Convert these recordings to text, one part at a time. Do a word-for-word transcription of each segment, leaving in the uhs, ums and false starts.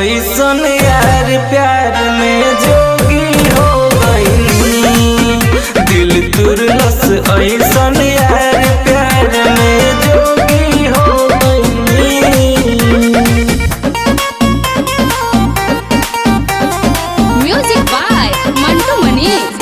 ऐसन यार प्यार में जोगी हो गई, दिल तुरलस ऐसन यार प्यार में जोगी हो गई। Music by Mantu Manish.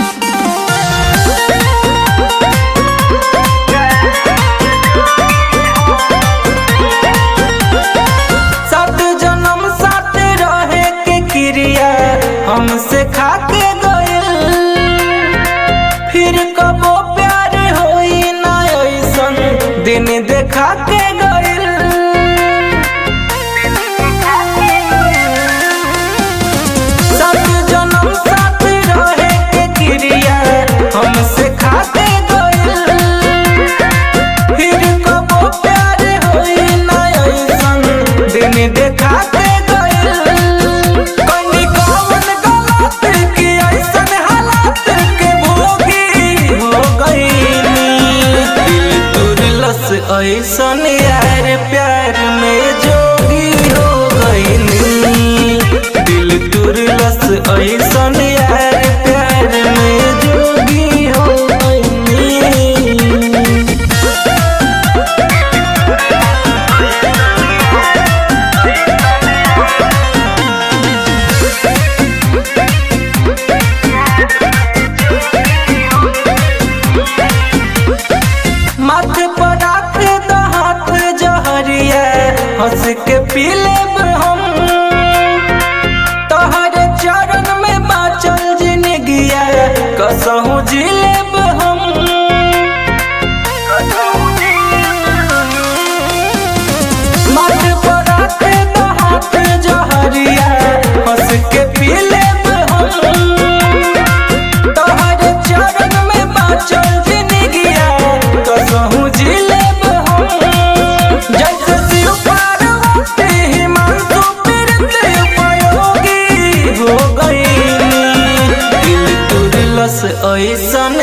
हमसे खाके गइल फिर कबो प्यार होई ना ऐसन दिन देखा के गइल। सात जन्म साथ रहे के क्रिया हमसे खाके गइल, फिर कबो प्यार होई ना ऐसन दिन देखा के ऐसन यार प्यार में जोगी हो गई, दिल तुरलस ऐसन यार प्यार में जोगी हो माथे पर हंस के पी लेब हम तोहरे चरण में बाचल जिंदगिया कसहूं जी लेब हम। माथे पर रखे तो हाथ जहरिया हंस के पी लेब हम तोहरे चरण में बाचल जिंदगिया कसहूं जी लेब हम। जैसे ऐसन